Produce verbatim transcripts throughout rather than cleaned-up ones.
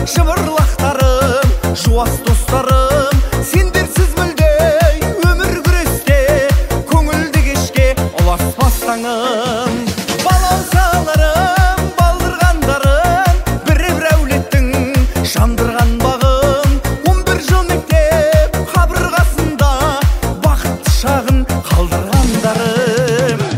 шыбырлақтарым, жуас достарым, сендерсіз мүлде өмір күресте, көңілді кешке ұласпас таңым. Балаусаларым, балдырғандарым, бір-бір әулеттің жандырған бағым, он бір жыл мектеп қабырғасында бақытты шағын қалдырғандарым.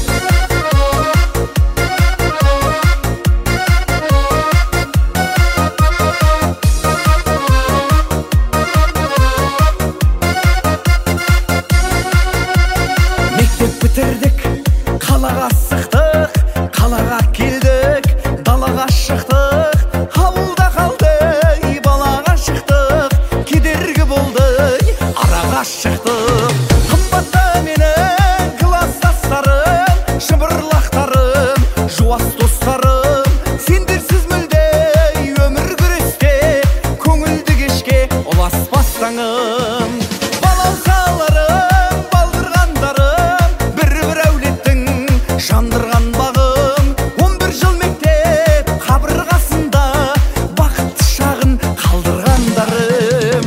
Бітірдік, қалаға сықтық, қалаға келдік, далаға шықтық, ауылда қалдық, балаға шықтық, кедергі болды, араға шықтық. Қымбатты менің класстастарым, шыбырлақтарым, жуас достарым, сендерсіз мүлде өмір күресте, көңілді кешке ұласпас таңым. Балаусаларым, балдырғандарым, жандырған бағым, он бір жыл мектеп қабырғасында бақытты шағын қалдырғандарым.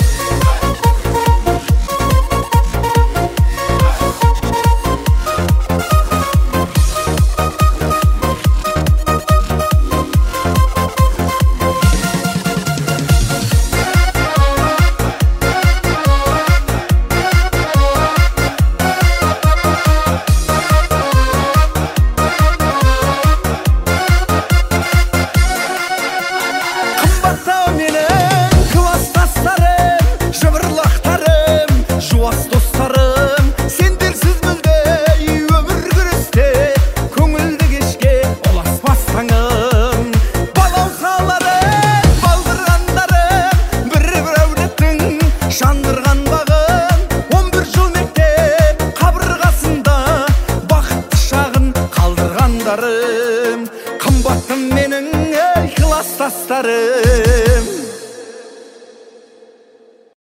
Жуас достарым, сендерсіз мүлде өмір күресте, көңілді кешке ұласпас таңым. Балаусаларым, балдырғандарым, бір-бір әулеттің жандырған бағым, он бір жыл мектеп қабырғасында бақытты шағын қалдырғандарым. Қымбаттым менің ей класстастарым.